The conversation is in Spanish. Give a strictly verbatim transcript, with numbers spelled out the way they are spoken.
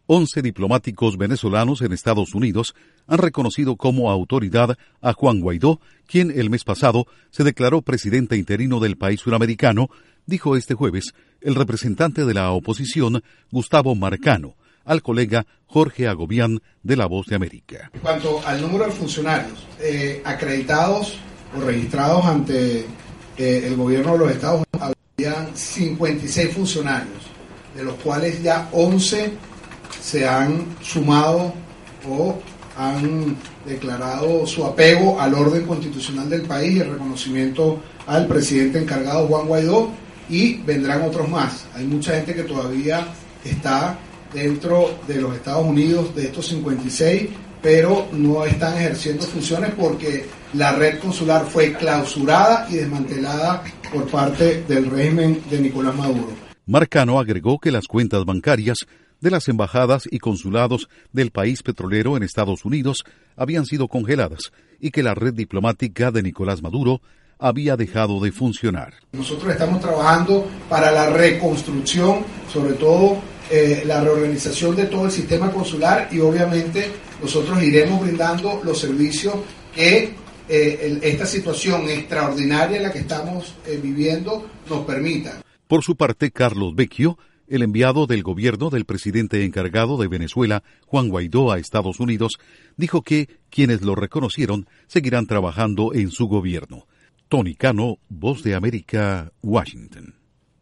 Once diplomáticos venezolanos en Estados Unidos han reconocido como autoridad a Juan Guaidó, quien el mes pasado se declaró presidente interino del país suramericano, dijo este jueves el representante de la oposición, Gustavo Marcano, al colega Jorge Agobián de La Voz de América. En cuanto al número de funcionarios eh, acreditados o registrados ante eh, el gobierno de los Estados Unidos, habían cincuenta y seis funcionarios, de los cuales ya once se han sumado o han declarado su apego al orden constitucional del país y el reconocimiento al presidente encargado Juan Guaidó, y vendrán otros más. Hay mucha gente que todavía está dentro de los Estados Unidos de estos cincuenta y seis, pero no están ejerciendo funciones porque la red consular fue clausurada y desmantelada por parte del régimen de Nicolás Maduro. Marcano agregó que las cuentas bancarias de las embajadas y consulados del país petrolero en Estados Unidos habían sido congeladas y que la red diplomática de Nicolás Maduro había dejado de funcionar. Nosotros estamos trabajando para la reconstrucción, sobre todo eh, la reorganización de todo el sistema consular, y obviamente nosotros iremos brindando los servicios que eh, el, esta situación extraordinaria en la que estamos eh, viviendo nos permita. Por su parte, Carlos Vecchio, el enviado del gobierno del presidente encargado de Venezuela, Juan Guaidó, a Estados Unidos, dijo que quienes lo reconocieron seguirán trabajando en su gobierno. Tony Cano, Voz de América, Washington.